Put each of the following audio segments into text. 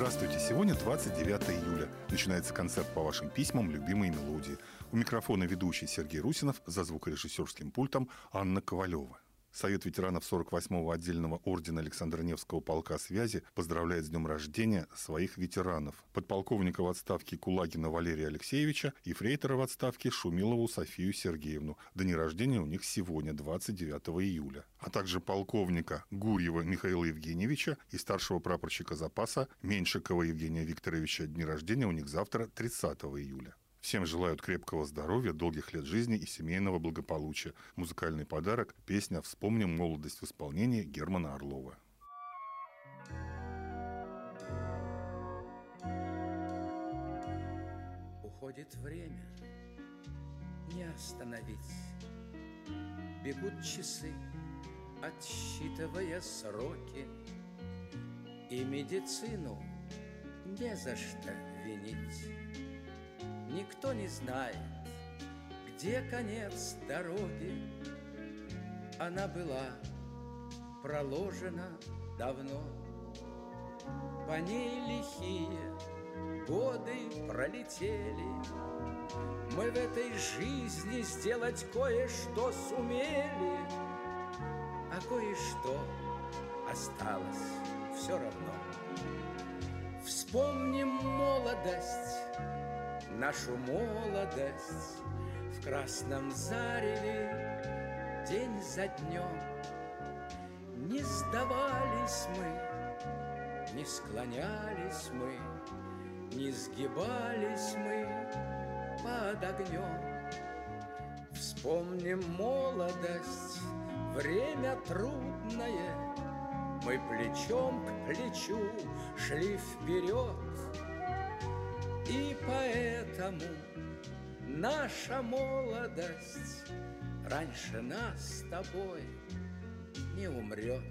Здравствуйте! Сегодня 29 июля. Начинается концерт по вашим письмам «Любимые мелодии». У микрофона ведущий Сергей Русинов, за звукорежиссерским пультом Анна Ковалева. Совет ветеранов 48-го отдельного ордена Александра Невского полка связи поздравляет с днем рождения своих ветеранов. Подполковника в отставке Кулагина Валерия Алексеевича и фрейтора в отставке Шумилову Софию Сергеевну. Дни рождения у них сегодня, 29 июля. А также полковника Гурьева Михаила Евгеньевича и старшего прапорщика запаса Меньшикова Евгения Викторовича. Дни рождения у них завтра, 30 июля. Всем желают крепкого здоровья, долгих лет жизни и семейного благополучия. Музыкальный подарок – песня «Вспомним молодость» в исполнении Германа Орлова. Уходит время, не остановить. Бегут часы, отсчитывая сроки. И медицину не за что винить. Никто не знает, где конец дороги. Она была проложена давно. По ней лихие годы пролетели. Мы в этой жизни сделать кое-что сумели, а кое-что осталось все равно. Вспомним молодость, нашу молодость в красном зареве день за днем. Не сдавались мы, не склонялись мы, не сгибались мы под огнем. Вспомним молодость, время трудное, мы плечом к плечу шли вперед. И поэтому наша молодость раньше нас с тобой не умрет.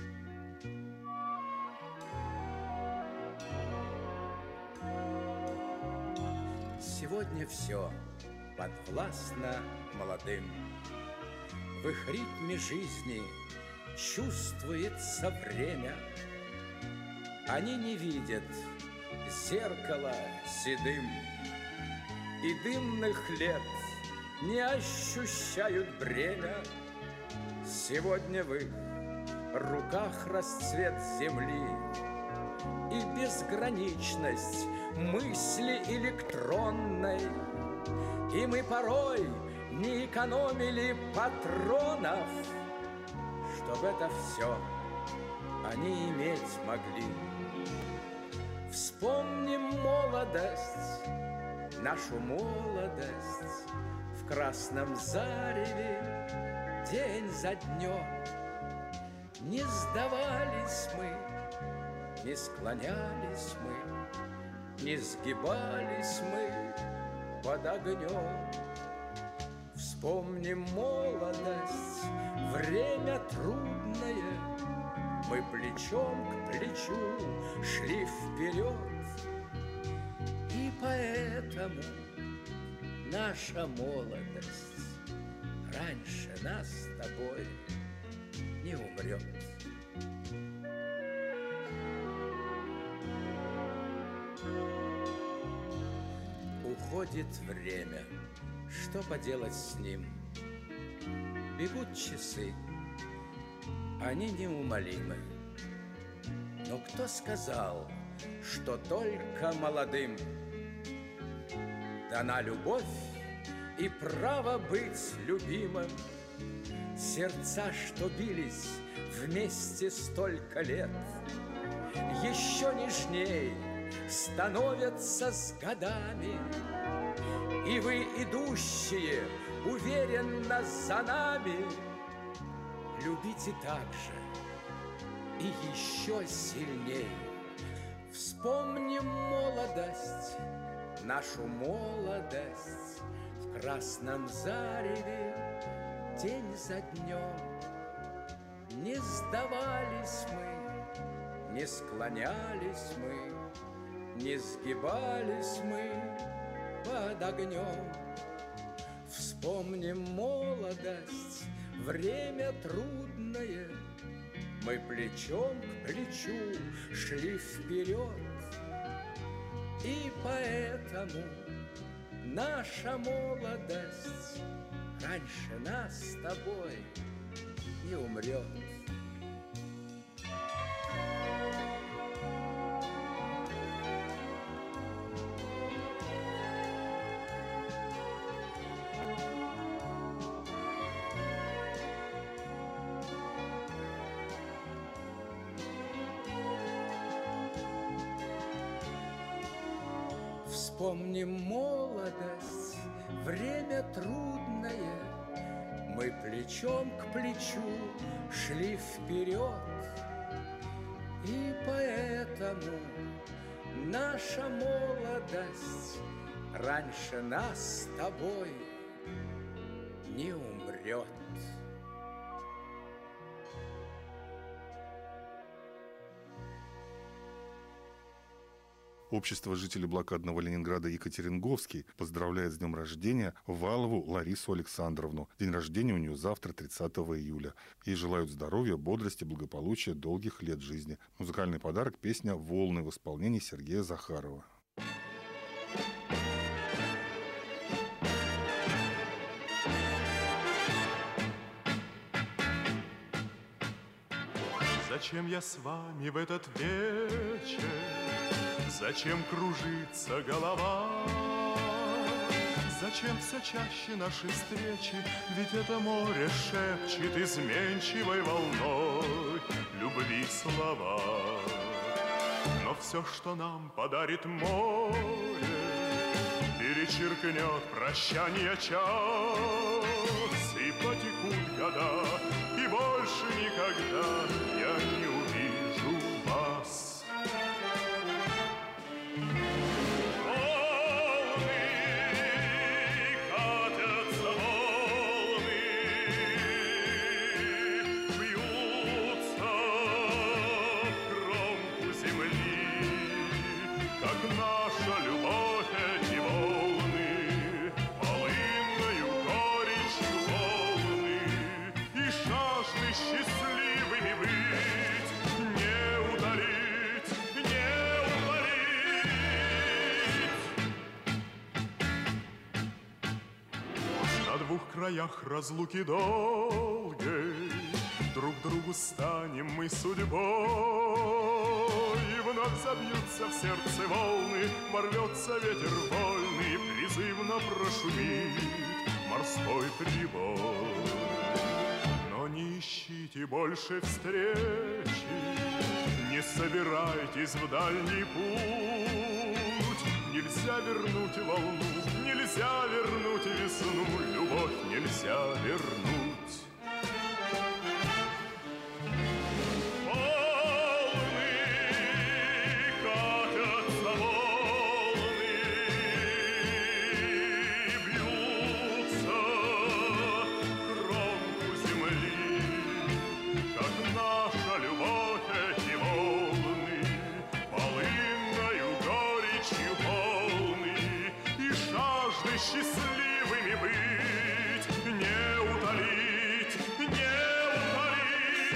Сегодня все подвластно молодым. В их ритме жизни чувствуется время. Они не видят зеркало седым, и дымных лет не ощущают бремя. Сегодня в их руках расцвет земли и безграничность мысли электронной. И мы порой не экономили патронов, чтоб это все они иметь могли. Вспомним молодость, нашу молодость в красном зареве день за днем. Не сдавались мы, не склонялись мы, не сгибались мы под огнем. Вспомним молодость, время трудное, мы плечом к плечу шли вперед. И поэтому наша молодость раньше нас с тобой не умрет. Уходит время, что поделать с ним? Бегут часы, они неумолимы. Но кто сказал, что только молодым дана любовь и право быть любимым? Сердца, что бились вместе столько лет, еще нежней становятся с годами. И вы, идущие уверенно за нами, любите так же и еще сильней. Вспомним молодость, нашу молодость в красном зареве день за днем. Не сдавались мы, не склонялись мы, не сгибались мы под огнем. Вспомним молодость, время трудное, мы плечом к плечу шли вперед. И поэтому наша молодость раньше нас с тобой не умрет. Вспомним молодость, время трудное, мы плечом к плечу шли вперед. И поэтому наша молодость раньше нас с тобой не умрет. Общество жителей блокадного Ленинграда Екатеринговский поздравляет с днем рождения Валову Ларису Александровну. День рождения у нее завтра, 30 июля. Ей желают здоровья, бодрости, благополучия, долгих лет жизни. Музыкальный подарок — песня «Волны» в исполнении Сергея Захарова. Зачем я с вами в этот вечер? Зачем кружится голова? Зачем все чаще наши встречи? Ведь это море шепчет изменчивой волной любви слова. Но все, что нам подарит море, перечеркнет прощание час. И потекут года, и больше никогда я не увижу вас. В краях разлуки долгой друг другу станем мы судьбой, и вновь забьются в сердце волны, ворвется ветер вольный, призывно прошумит морской прибой. Но не ищите больше встречи, не собирайтесь в дальний путь. Нельзя вернуть волну, нельзя вернуть весну, любовь нельзя вернуть. Волны катятся, волны бьются в кромку земли, как наша любовь эти волны, полынною горечью полны, и жажды счастливыми быть, не утолить, не утолить.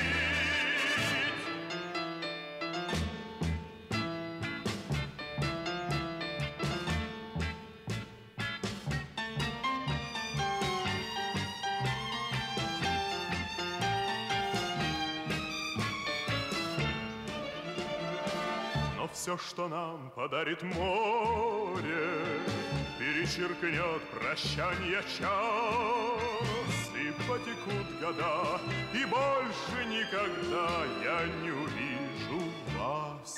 Но все, что нам подарит море, перечеркнет прощанье час, и потекут года, и больше никогда я не увижу вас.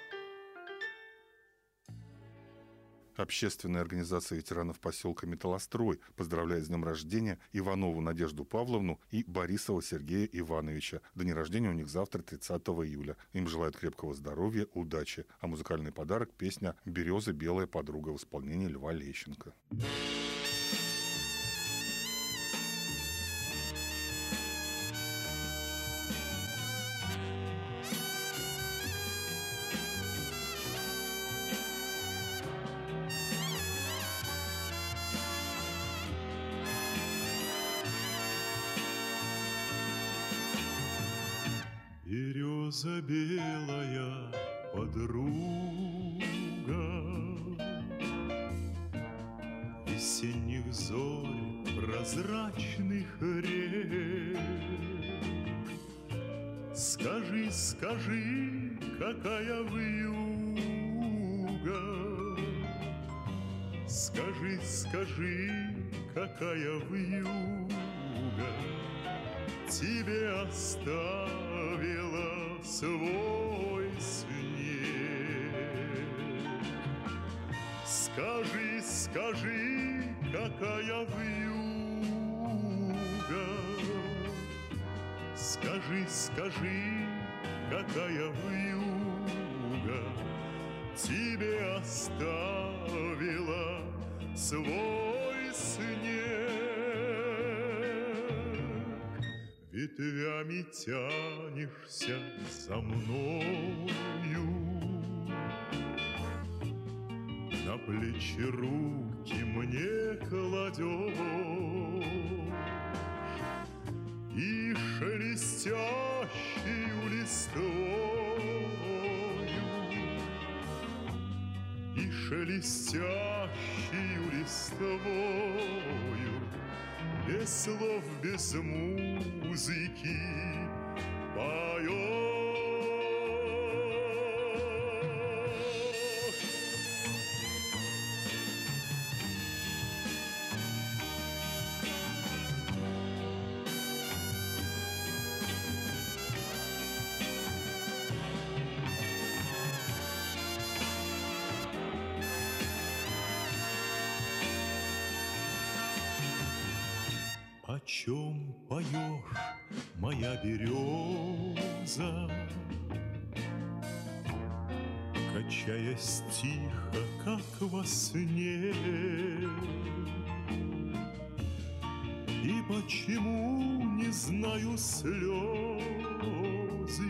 Общественная организация ветеранов поселка Металлострой поздравляет с днем рождения Иванову Надежду Павловну и Борисова Сергея Ивановича. День рождения у них завтра, 30 июля. Им желают крепкого здоровья, удачи. А музыкальный подарок — песня «Береза, белая подруга» в исполнении Льва Лещенко. Береза белая подруга, взоре прозрачных рек. Скажи, скажи, какая вьюга, скажи, скажи, какая вьюга тебе оставила свой снег. Скажи, скажи, какая вьюга, скажи, скажи, какая вьюга тебе оставила свой снег. Ветвями тянешься за мною, на плечи руки мне кладешь, и шелестящую листвою, и шелестящую листвою, без слов, без музыки поешь. О чем поешь, моя береза, качаясь тихо, как во сне? И почему не знаю слезы,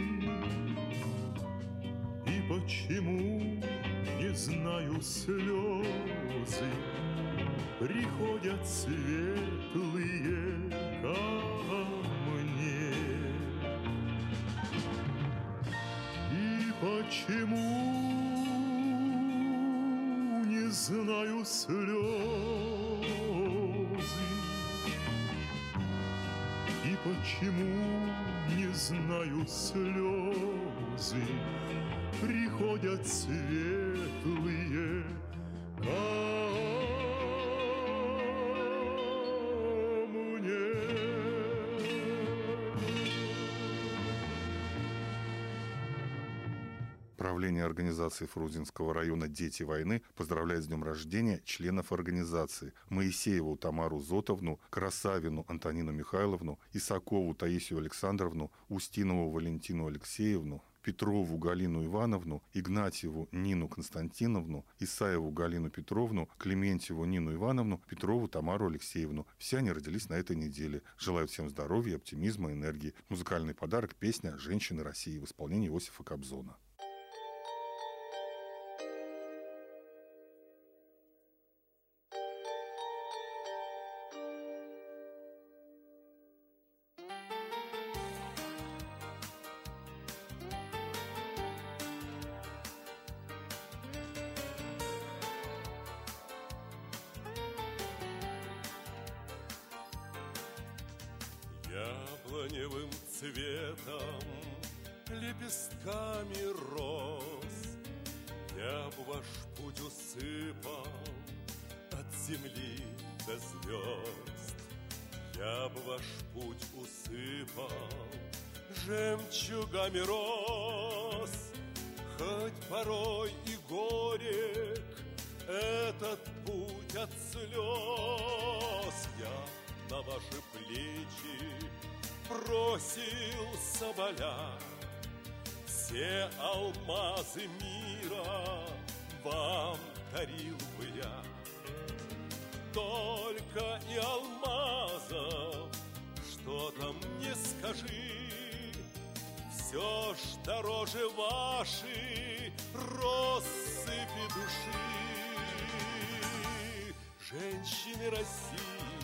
и почему не знаю слезы, приходят светлые ко мне. И почему не знаю слезы, и почему не знаю слезы, приходят светлые ко мне. Правление организации Фрунзенского района «Дети войны» поздравляет с днем рождения членов организации: Моисееву Тамару Зотовну, Красавину Антонину Михайловну, Исакову Таисию Александровну, Устинову Валентину Алексеевну, Петрову Галину Ивановну, Игнатьеву Нину Константиновну, Исаеву Галину Петровну, Клементьеву Нину Ивановну, Петрову Тамару Алексеевну. Все они родились на этой неделе. Желаю всем здоровья, оптимизма, энергии. Музыкальный подарок — песня «Женщины России» в исполнении Иосифа Кобзона. Яблоневым цветом, лепестками роз я б ваш путь усыпал от земли до звезд. Я б ваш путь усыпал жемчугами роз, хоть порой и горек этот путь от слез. Я на ваши плечи бросил соболя, все алмазы мира вам дарил бы я. Только и алмазов, что там не скажи, все ж дороже вашей россыпи души. Женщины России,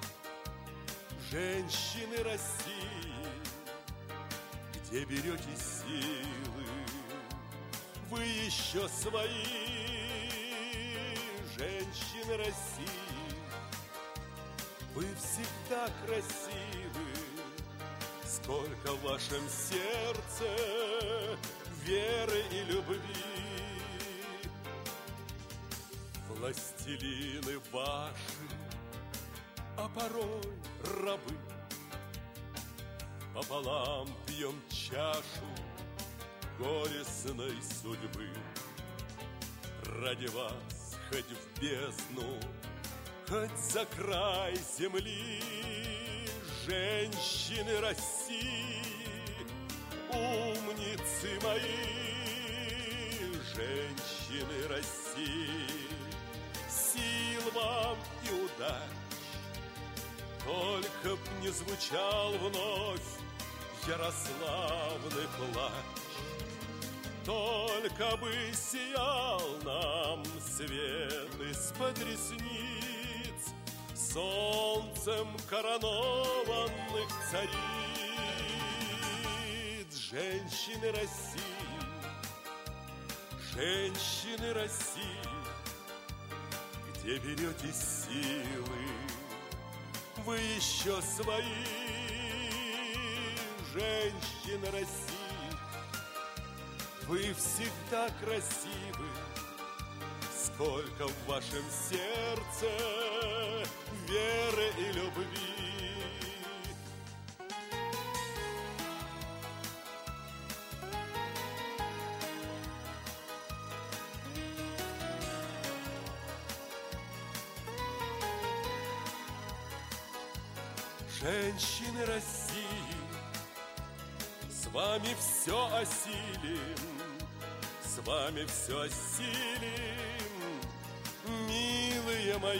женщины России, где берете силы, вы еще свои. Женщины России, Вы всегда красивы, сколько в вашем сердце веры и любви. Властелины ваши, а порой рабы, пополам пьем чашу горестной судьбы. Ради вас хоть в бездну, хоть за край земли, женщины России, умницы мои, женщины России, сил вам и удач, только б не звучал вновь Ярославный плач, только бы сиял нам свет из-под ресниц солнцем коронованных цариц. Женщины России, женщины России, где берете силы, вы еще свои, женщины России, вы всегда красивы, сколько в вашем сердце веры и любви. Женщины России, с вами все осилим, с вами все осилим, милые мои,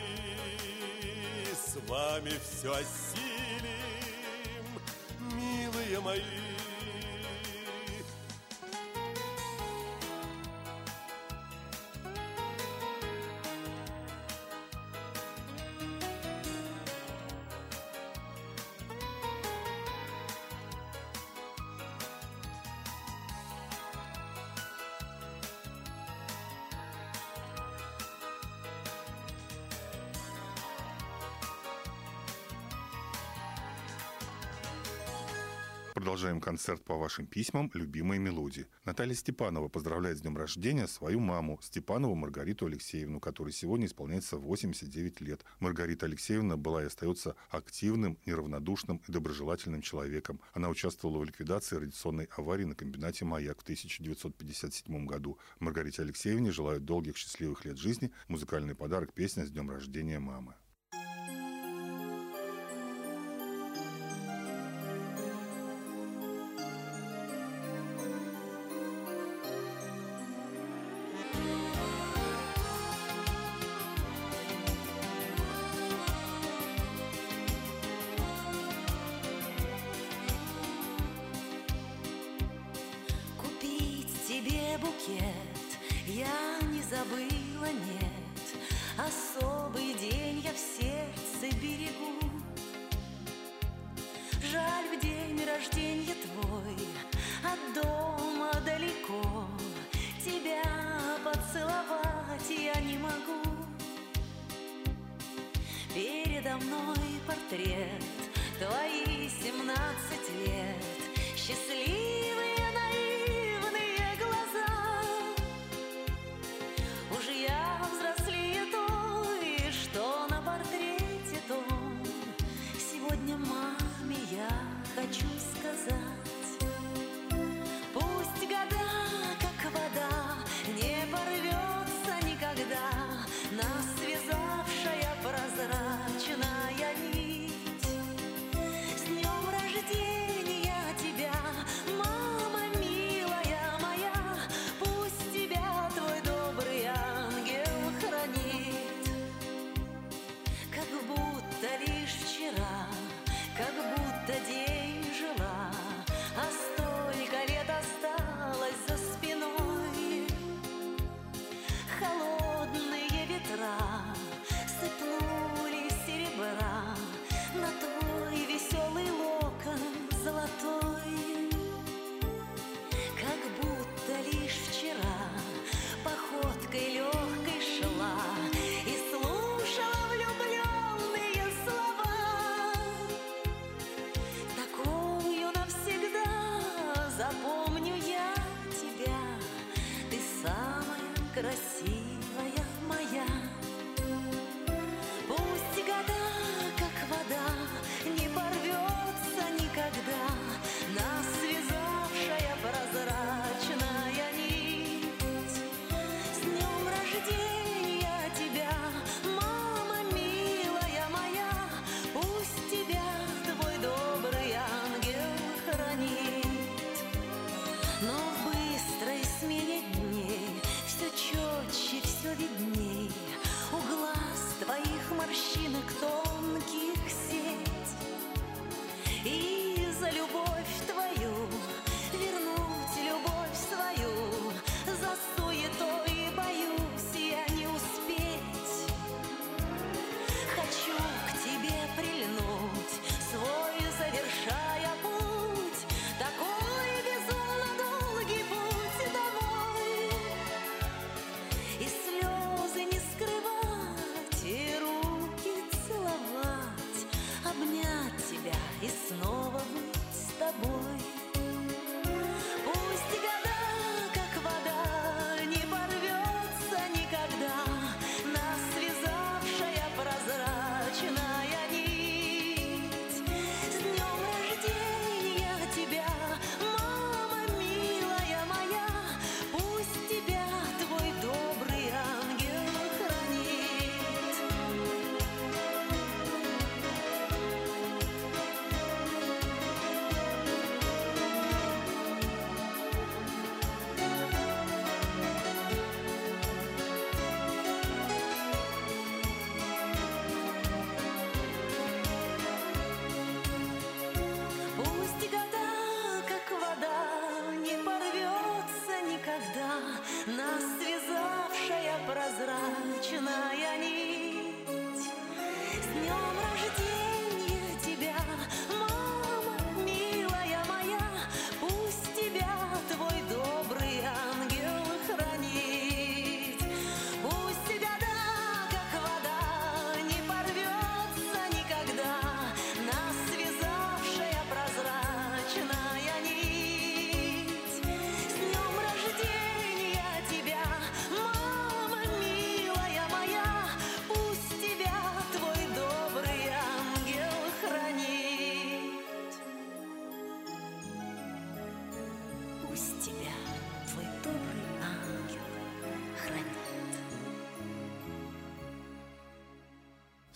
с вами все осилим, милые мои. Продолжаем концерт по вашим письмам «Любимые мелодии». Наталья Степанова поздравляет с днем рождения свою маму, Степанову Маргариту Алексеевну, которой сегодня исполняется 89 лет. Маргарита Алексеевна была и остается активным, неравнодушным и доброжелательным человеком. Она участвовала в ликвидации радиационной аварии на комбинате «Маяк» в 1957 году. Маргарите Алексеевне желают долгих счастливых лет жизни. Музыкальный подарок — песня «С днем рождения, мамы». Я не забыла, нет, особый день я в сердце берегу. Жаль, в день рождения твой от дома далеко, тебя поцеловать я не могу. Передо мной портрет, твои 17 лет, счастливые наивные глаза. Уж я взрослее той, что на портрете том. Сегодня маме я хочу сказать: пусть года, как вода, не порвется никогда нас связавшая прозрачная нить.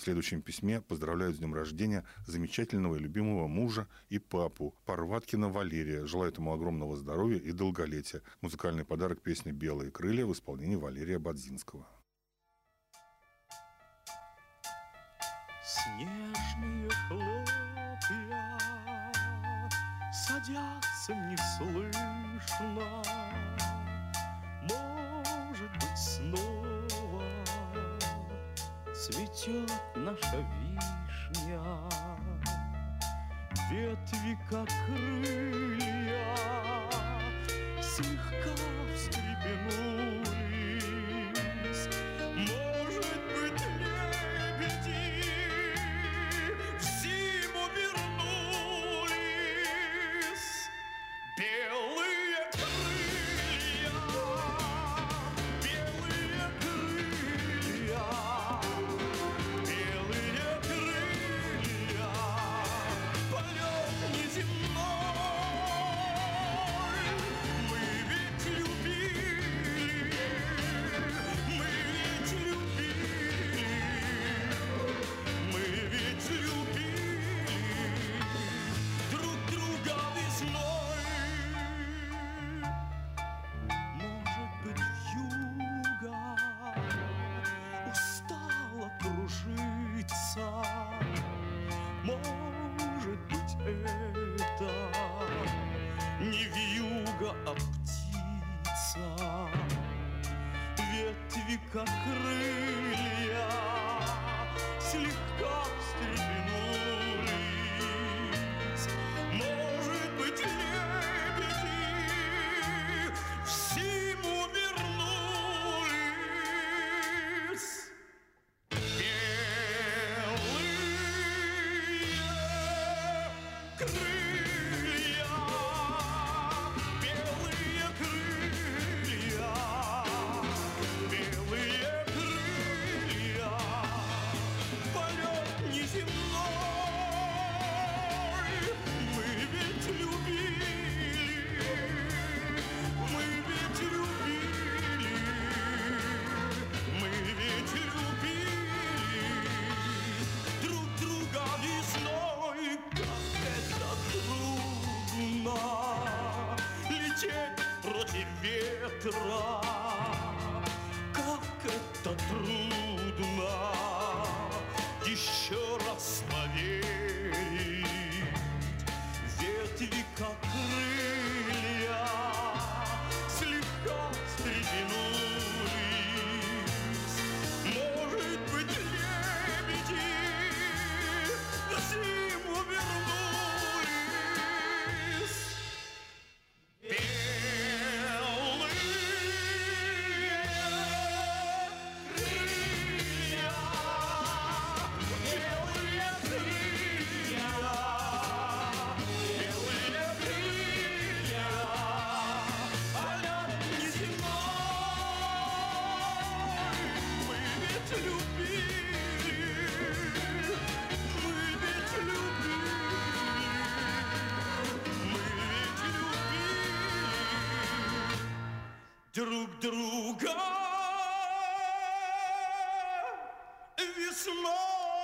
следующем письме поздравляют с днем рождения замечательного и любимого мужа и папу Парваткина Валерия. Желают ему огромного здоровья и долголетия. Музыкальный подарок — песня «Белые крылья» в исполнении Валерия Бадзинского. Снежные хлопья садятся неслышно. Может быть, снова цветет наша вишня. Ветви, как крылья, слегка встрепенулись. Может быть, лебеди в зиму вернулись. Белые крылья, белые крылья, белые крылья, полет неземной. Мы ведь любили, мы ведь любили, мы ведь любили друг друга весной. Может быть, вьюга устала кружиться. Может быть, это не вьюга, а птица. Ветви, как крылья, слегка встрепенулись. Может быть, лебеди в зиму вернулись. Белые крылья, белые крылья, белые крылья, полет неземной. Мы ведь любили, мы ведь любили, мы ведь любили друг друга весной. Как это трудно лететь против ветра, как это трудно еще раз поверить. Ветви, как крылья, слегка встрепенулись. Может быть, лебеди в зиму вернулись. Белые крылья, белые крылья, белые крылья, полет неземной. Мы ведь любили, мы ведь любили, мы ведь любили друг друга весной.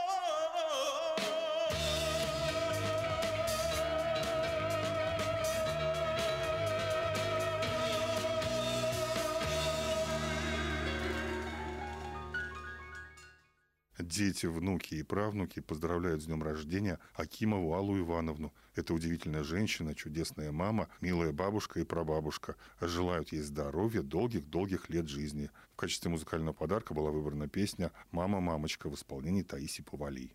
Дети, внуки и правнуки поздравляют с днем рождения Акимову Аллу Ивановну. Это удивительная женщина, чудесная мама, милая бабушка и прабабушка. Желают ей здоровья, долгих-долгих лет жизни. В качестве музыкального подарка была выбрана песня «Мама, мамочка» в исполнении Таиси Повалий.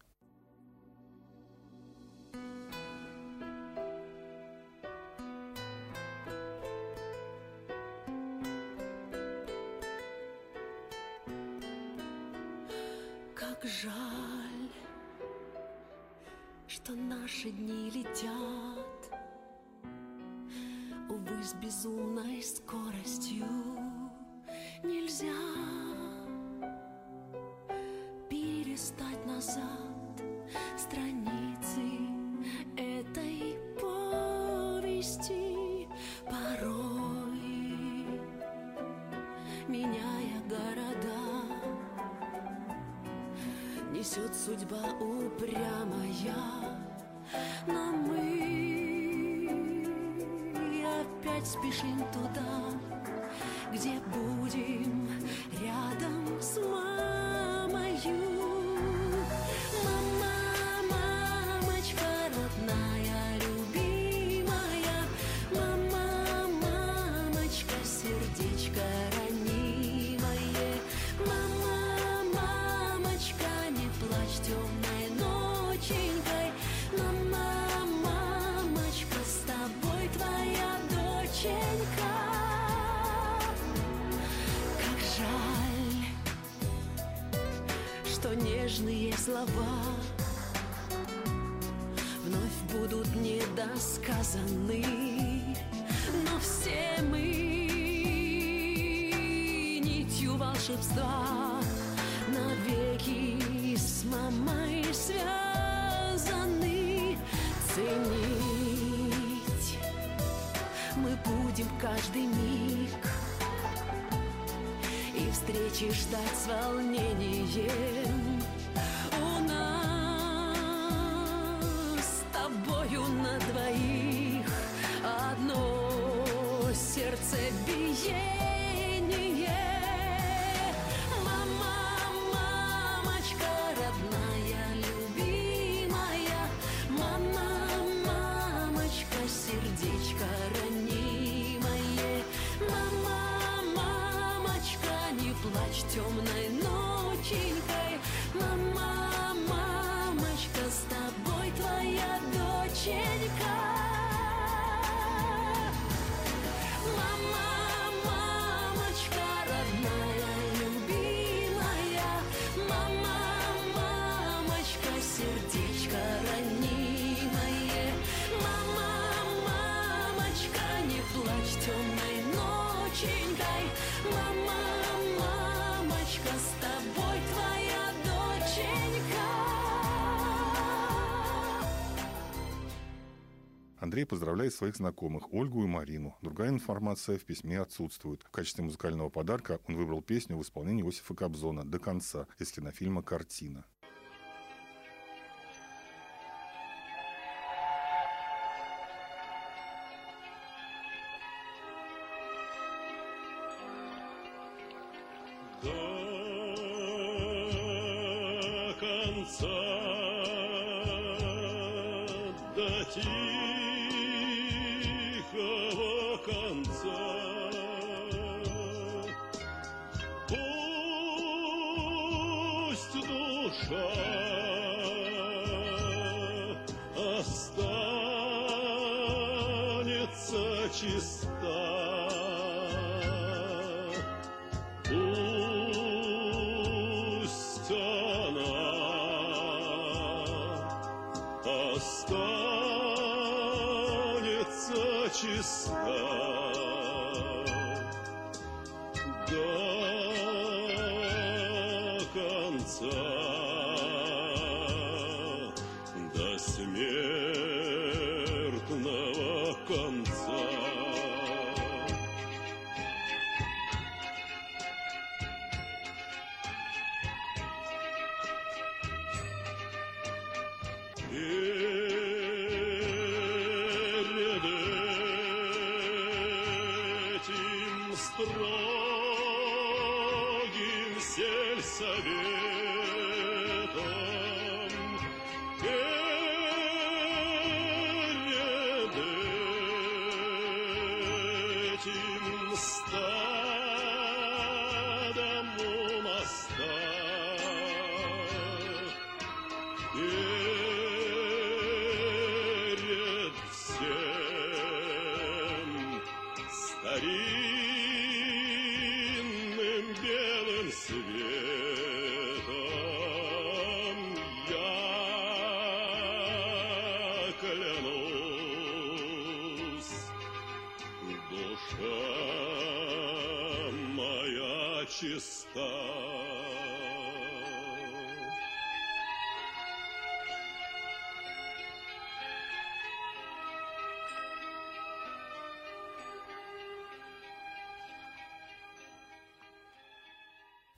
Как жаль, что наши дни летят, увы, с безумной скоростью. Нельзя перелистать назад страницы этой повести, порой меняя города, не несет судьба упрямая, но мы опять спешим туда, где будем рядом с мамою. Что нежные слова вновь будут недосказаны, но все мы нитью волшебства навеки с мамой связаны. Ценить мы будем каждый миг и встречи ждать с волнением. У нас с тобою на двоих одно сердцебиение. Мама, мамочка родная, любимая, мама, мамочка, сердечко ранимое, мама, плачь темной ноченькой, мама, мамочка, с тобой твоя доченька. Мама, мамочка родная, любимая, мама, мамочка, сердечко ранимое, мама, мамочка, не плачь темной ноченькой, мама, с тобой твоя доченька. Андрей поздравляет своих знакомых Ольгу и Марину. Другая информация в письме отсутствует. В качестве музыкального подарка он выбрал песню в исполнении Иосифа Кобзона «До конца» из кинофильма «Картина». До тихого конца пусть душа останется чиста, пусть она останется чиста до конца, до смертного конца. Строгим сельсоветом перед этим стадом у моста перед всем старинным белым светом я клянусь, душа моя чиста.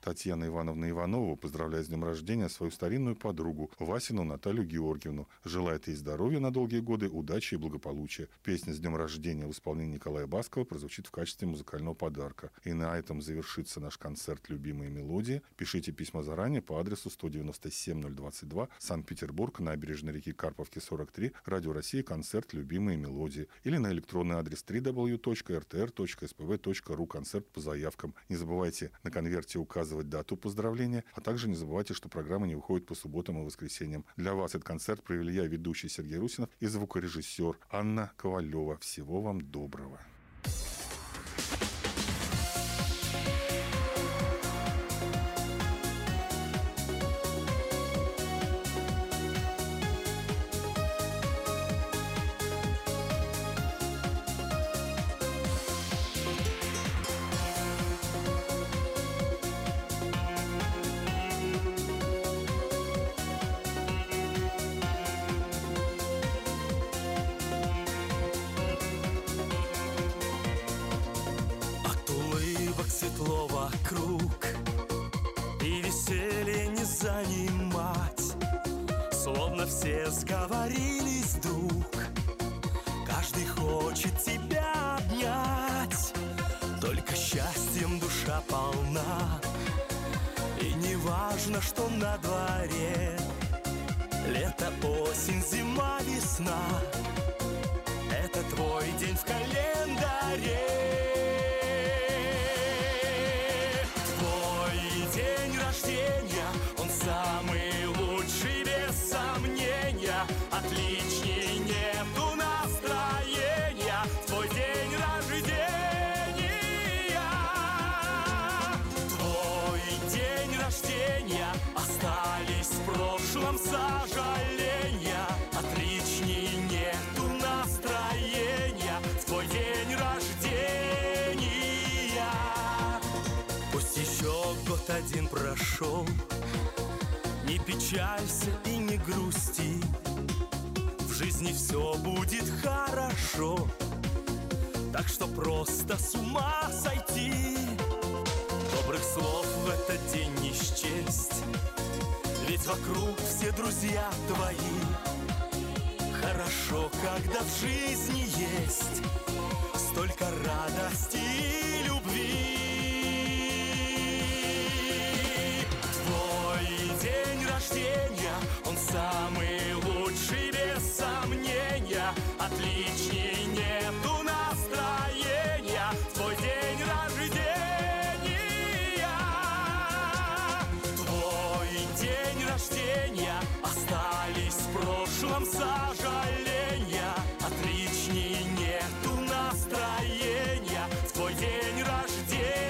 Татьяна Ивановна Иванова поздравляет с днем рождения свою старинную подругу Васину Наталью Георгиевну. Желает ей здоровья на долгие годы, удачи и благополучия. Песня «С днем рождения» в исполнении Николая Баскова прозвучит в качестве музыкального подарка. И на этом завершится наш концерт «Любимые мелодии». Пишите письма заранее по адресу 197-022, Санкт-Петербург, набережной реки Карповки, 43, Радио России, концерт «Любимые мелодии». Или на электронный адрес www.rtr.spv.ru, концерт по заявкам. Не забывайте на конверте указывать дату поздравления, а также не забывайте, что программа не выходит по субботам и воскресеньям. Для вас этот концерт провели я, ведущий Сергей Русинов, и звукорежиссер Анна Ковалева. Всего вам доброго. Светло вокруг, и веселье не занимать. Словно все сговорились вдруг, каждый хочет тебя обнять. Только счастьем душа полна, и не важно, что на дворе. Лето, осень, зима, весна — это твой день в календаре. Он самый лучший, без сомнения. Отличней нету настроения. Твой день рождения. Твой день рождения. Остались в прошлом сожаления. Отличней нету настроения. Твой день рождения. Пусть еще год один прошел, не печалься и не грусти, в жизни все будет хорошо. Так что просто с ума сойти. Добрых слов в этот день не счесть, ведь вокруг все друзья твои. Хорошо, когда в жизни есть столько радости и любви. Он самый лучший, без сомнения. Отличней нету настроения. Твой день рождения. Твой день рождения. Остались в прошлом сожаления. Отличней нету настроения. Твой день рождения.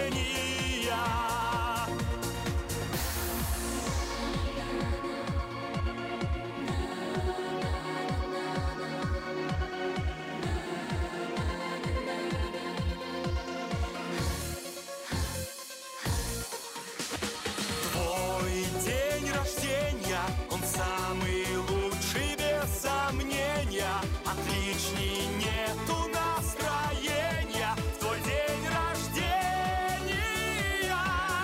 Он самый лучший, без сомнения. Отличней нету настроения. Твой день рождения.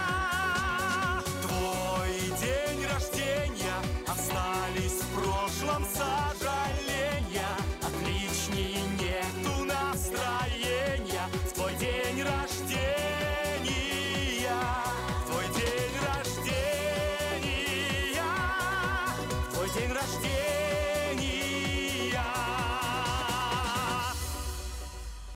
Твой день рождения. Остались в прошлом сожаления. Отличней нету настроения. Твой день рождения. Твой день рождения. День рождения.